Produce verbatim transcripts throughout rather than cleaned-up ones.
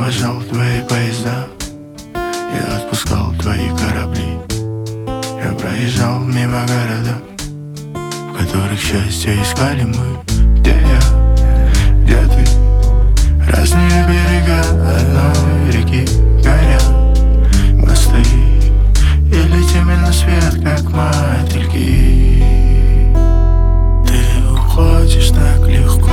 провожал твои поезда, я отпускал твои корабли. Я проезжал мимо города, в которых счастье искали мы. Где я, где ты? Разные берега одной реки горят мосты, и летим на свет, как мотыльки. Ты уходишь так легко,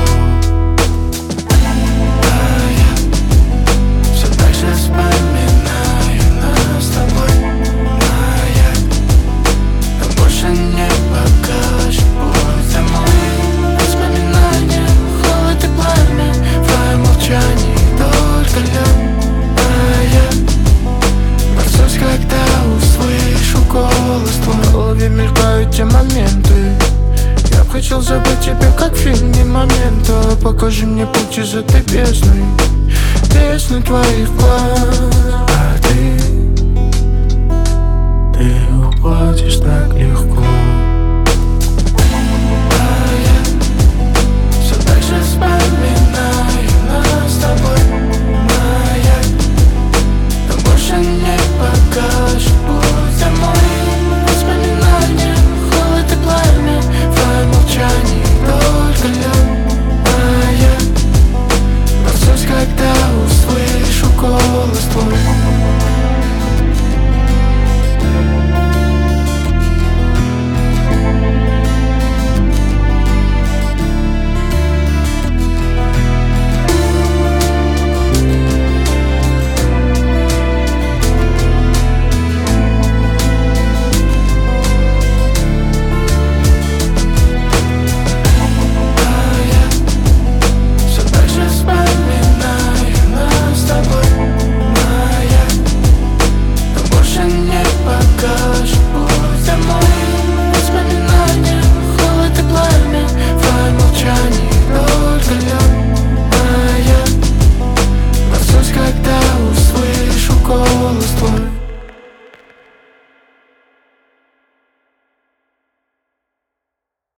а я все так же вспоминаю нас с тобой. Маяк, но больше не покажет путь домой. Воспоминания, холод и пламя, в твоем молчании только лед. А я борцусь, когда услышу голос твой. В голове мелькают те моменты. Я б хотел забыть тебя, как в фильме «Моменто». Покажи мне путь из этой бездны, бездны твоих глаз. А ты, ты уходишь так легко.